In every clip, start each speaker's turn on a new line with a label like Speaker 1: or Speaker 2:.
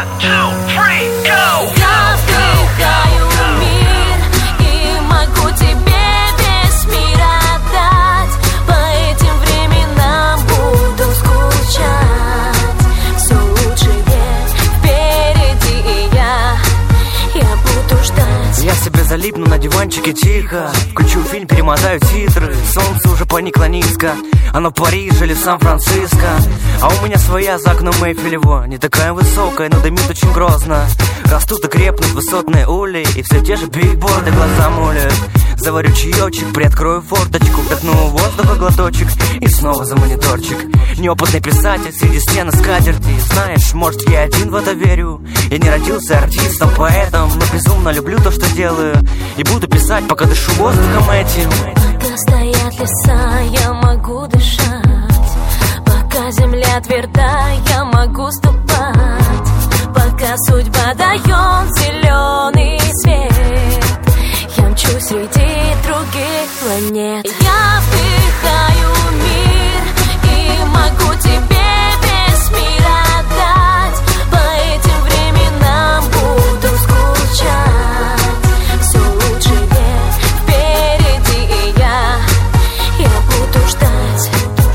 Speaker 1: Я вдыхаю мир и могу тебе весь мир отдать. По этим временам буду скучать. Все лучшее впереди, и я буду ждать.
Speaker 2: Я себе залипну на диванчике тихо, включу фильм, перемотаю титры. Солнце уже поникло низко, оно в Париже или в Сан-Франциско. А у меня своя за окном Эйфелево, не такая высокая, но дымит очень грозно. Растут и крепнут высотные ули, и все те же бигборды глаза мулят. Заварю чаечек, приоткрою форточку, вдохну воздуха глоточек и снова за мониторчик. Неопытный писатель среди стен и скатерти. Знаешь, может, я один в это верю. Я не родился артистом, поэтом, но безумно люблю то, что делаю. И буду писать, пока дышу воздухом этим.
Speaker 1: Пока стоят леса, я могу дышать. Пока земля тверда, я могу ступать. Пока судьба дает зеленый свет, я мчу среди других планет. Я вдыхаю мир и могу тебе весь мир отдать. По этим временам буду скучать. Все лучшее впереди, и я буду ждать.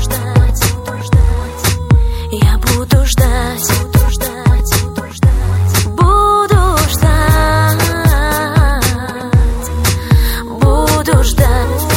Speaker 1: Я буду ждать. Буду ждать. Буду ждать.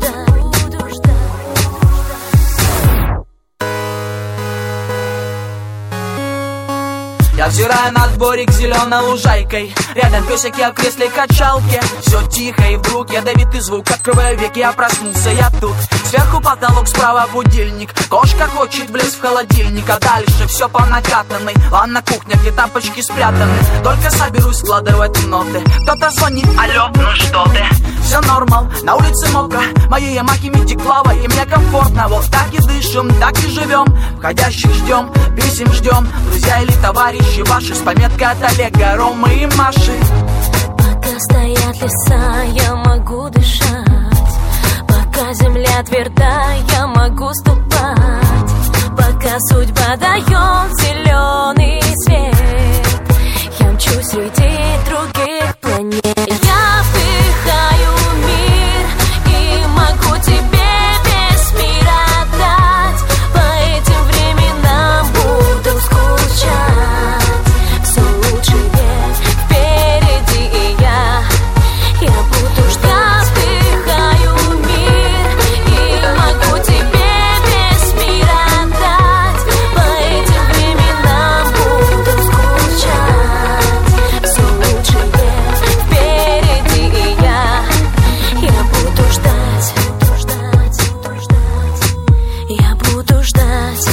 Speaker 3: Я взираю на дворик зеленой лужайкой. Рядом песик, я в кресле качалке. Все тихо, и вдруг ядовитый звук. Открываю веки, я проснулся, я тут. Сверху потолок, справа будильник. Кошка хочет влезть в холодильник, а дальше все по накатанной. Ладно, кухня, где тапочки спрятаны. Только соберусь складывать ноты. Кто-то звонит, алло, ну что ты? Все нормал, на улице мокро. Мои ямахи мидиклава, и мне комфортно. Вот так и дышим, так и живем. Входящих ждем, писем ждем. Друзья или товарищи ваши с пометкой от Олега, Ромы и Маши.
Speaker 1: Пока стоят леса, я могу дышать. Пока земля тверда, я могу ступать. Пока судьба дает зеленый свет, я мчу среди других планет. Я вдыхаю мир и могу тебе весь мир отдать. По этим временам буду скучать. Все лучшее впереди, и я буду ждать. Вдыхаю мир и могу тебе весь мир отдать. По этим временам буду скучать. Все лучшее впереди, и я буду ждать. Я буду ждать.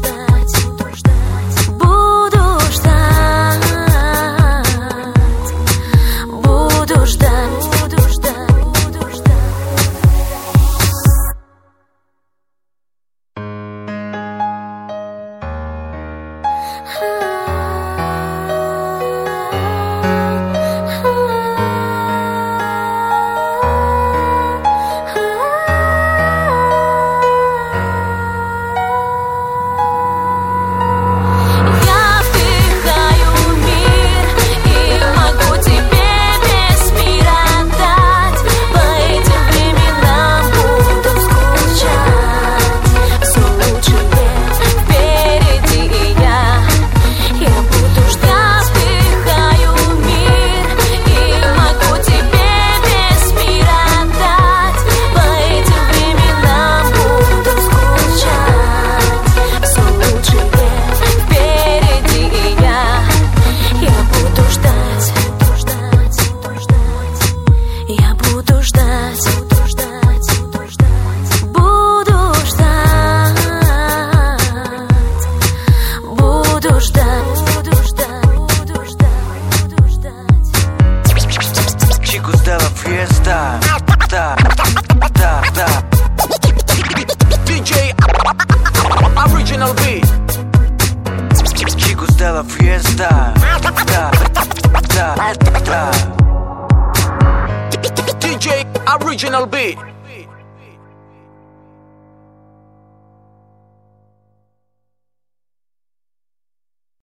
Speaker 1: Буду ждать. Буду ждать. Я вдыхаю мир и могу тебе весь мир отдать. По этим временам буду скучать. Все лучшее впереди, и я буду ждать. Вдыхаю мир и могу тебе весь мир отдать. По этим временам буду скучать. Все лучшее впереди, и я буду ждать. Я буду ждать. Буду ждать. Буду ждать.
Speaker 2: Chicos de la fiesta. Da, da, da.
Speaker 3: DJ Original Beat.
Speaker 2: Chicos de la fiesta. Da, da, da.
Speaker 3: DJ Original Beat.